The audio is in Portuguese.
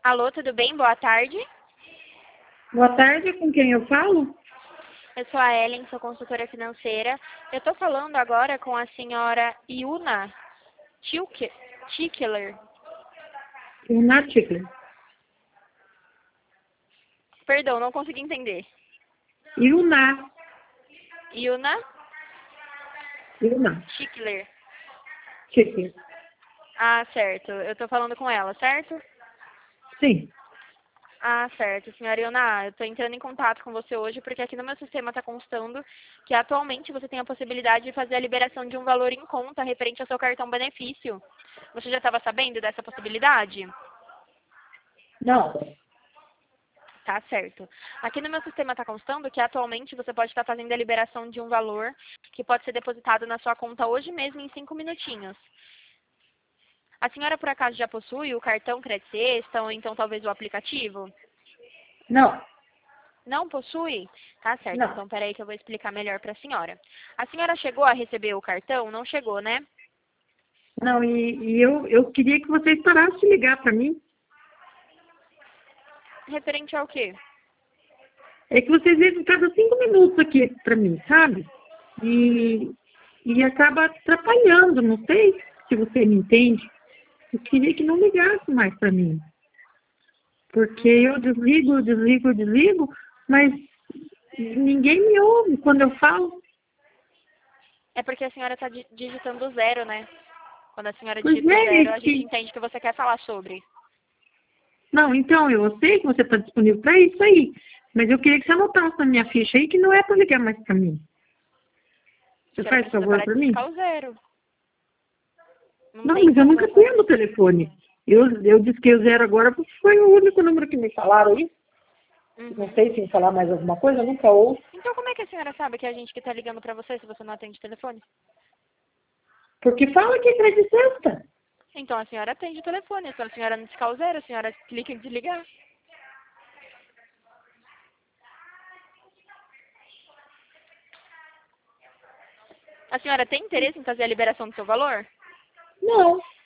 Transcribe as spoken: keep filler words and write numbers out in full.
Alô, tudo bem? Boa tarde. Boa tarde, com quem eu falo? Eu sou a Ellen, sou consultora financeira. Eu estou falando agora com a senhora Yuna Tickler. Una Tickler. Perdão, não consegui entender. Yuna. Yuna Yuna Tickler. Tickler. Ah, certo. Eu estou falando com ela, certo? Sim. Ah, certo. Senhora Yuna, eu estou entrando em contato com você hoje porque aqui no meu sistema está constando que atualmente você tem a possibilidade de fazer a liberação de um valor em conta referente ao seu cartão benefício. Você já estava sabendo dessa possibilidade? Não. Tá certo. Aqui no meu sistema está constando que atualmente você pode estar fazendo a liberação de um valor que pode ser depositado na sua conta hoje mesmo em cinco minutinhos. A senhora por acaso já possui o cartão Crédito Sexta ou então talvez o aplicativo? Não. Não possui? Tá certo. Não. Então peraí que eu vou explicar melhor para a senhora. A senhora chegou a receber o cartão? Não chegou, né? Não, e, e eu, eu queria que vocês parassem de ligar para mim. Referente ao quê? É que vocês ligam cada cinco minutos aqui para mim, sabe? E, e acaba atrapalhando, não sei se você me entende. Eu queria que não ligasse mais para mim. Porque eu desligo, desligo, desligo, mas ninguém me ouve quando eu falo. É porque a senhora está digitando zero, né? Quando a senhora Pois digita é, zero, a gente que... entende que você quer falar sobre. Não, então, eu sei que você está disponível para isso aí. Mas eu queria que você anotasse na minha ficha aí que não é para ligar mais para mim. A Você senhora faz precisa favor parar de para mim? discar o zero. Não Não, tem mas eu como nunca não fazer. tenho no telefone. Eu, eu disquei o zero agora porque foi o único número que me falaram aí. Não Uhum. sei se falar mais alguma coisa, eu nunca ouço. Então como é que a senhora sabe que é a gente que está ligando para você se você não atende o telefone? Porque fala que é crédito sexta. Então a senhora atende o telefone. Se a senhora não discar o zero, a senhora clica em desligar. A senhora tem interesse em fazer a liberação do seu valor? Não.